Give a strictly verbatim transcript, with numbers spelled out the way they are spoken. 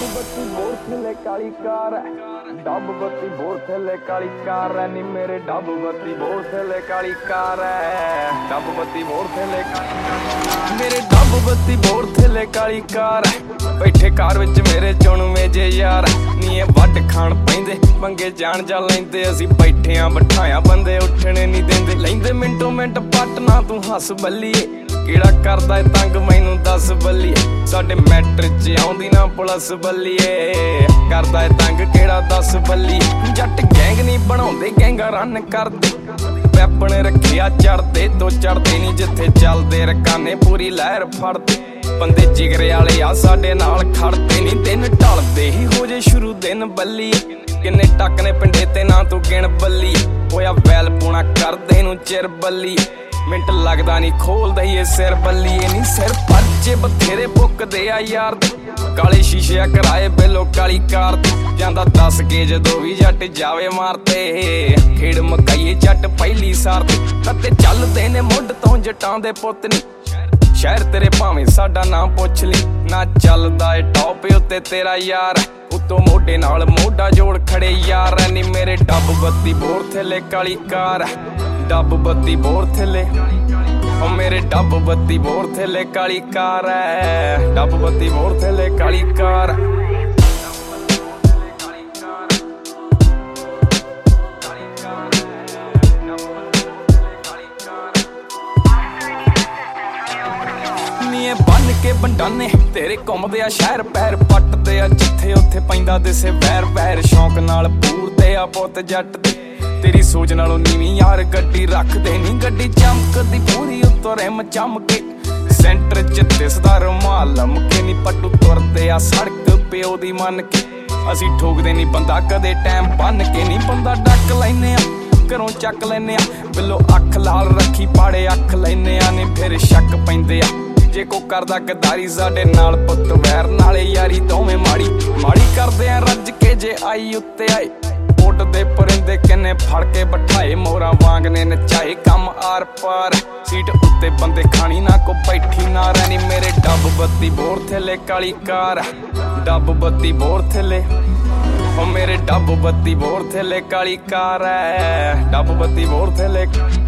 बत्ती बोर थले काली कार है, डब बत्ती बोर थले काली कार है नी मेरे डब बत्ती बोर थले काली कार है, डब बत्ती बोर थले मेरे डब बत्ती बोर थले काली कार है। बैठे कार विच मेरे चुणवे जे यार नी वड खाण पैंदे पंगे जान जा लैंदे असीं बैठे आ बिठाया बंदे उठने नहीं देंदे लैंदे मिंटो मिंट पट ना तू हस बल्लीए किड़ा करदा तंग मैनू दस बल्लीए साडे मैट्रिक च आउंदी ना पुलिस बल्लीए करदा तंग किड़ा दस बल्लीए जट गैंग नहीं बनाउंदे गैंगा रन करदे पैपण रखिया चढ़दे दो चढ़दे नहीं जिथे चलदे रकाने पूरी लहर फड़दे बंदे जिगरे वाले आ साडे नाल खड़दे नहीं दिन ढलदे ही हो जे शुरू दिन बल्लीए किन्ने टक ने पिंडे ते ना तू गिण बल्लीए होया वैल पूना करदे नू चिर बल्लीए मिंट लगदा नहीं खोलदा ही सिर बल्लीए नहीं सिर परचे बथेरे पुकदे आ यार काले शीशे कराए बेलो काली कार जांदा दस के जदों भी जट जावे मारते खेड़ मकाईए जट पहली सार ते चलदे ने मुंड तो जटां दे पुत नी शहर तेरे भावें साडा नाम पुछ ली ना चलदा ए टॉप उत्ते तेरा यार उतो मोढे नाल मोढा जोड़ खड़े यार नी मेरे डब बत्ती बोर थले काली कार डब बत्ती बोर थले ओ मेरे डब बत्ती बोर थले काली कार है डब बत्ती बोर थले काली कार बन के बंडाने तेरे घुमदे आ शहर पैर पटदे आ जिथे उत्थे पैंदा दिसे वैर वैर शौक नाल पूरदे आ पुत जट दे तेरी सोच नालों नीवी यार गड्डी रखदे नी गड्डी चमकदी पूरी उत्तों रिम चमके सेंटर च दिसदा रुमाल लमके नी पट्टू तुरदे आ सड़क प्यो दी मन के असीं ठोकदे नी बंदा कदे टाइम बन के नी बंदा डक लैने आ घरों चक लैने आ बिलो अख लाल रखी पाड़े अख लैने आ नी फिर शक पैंदे आ जे को करदा गद्दारी साडे नाल पुत वैर नाले यारी दोवें माड़ी माड़ी करदे आ रज के जे आई उत्ते आए उड़दे परिंदे किन्ने फड़ के बिठाए मोरा वांग ने नचाए कम आर पार सीट उत्ते बंदे खानी ना को बैठी ना रहनी मेरे डब बत्ती बोर थले काली कार डब बत्ती बोर थले ओ मेरे डब बत्ती बोर थले काली कार है डब बत्ती बोर थले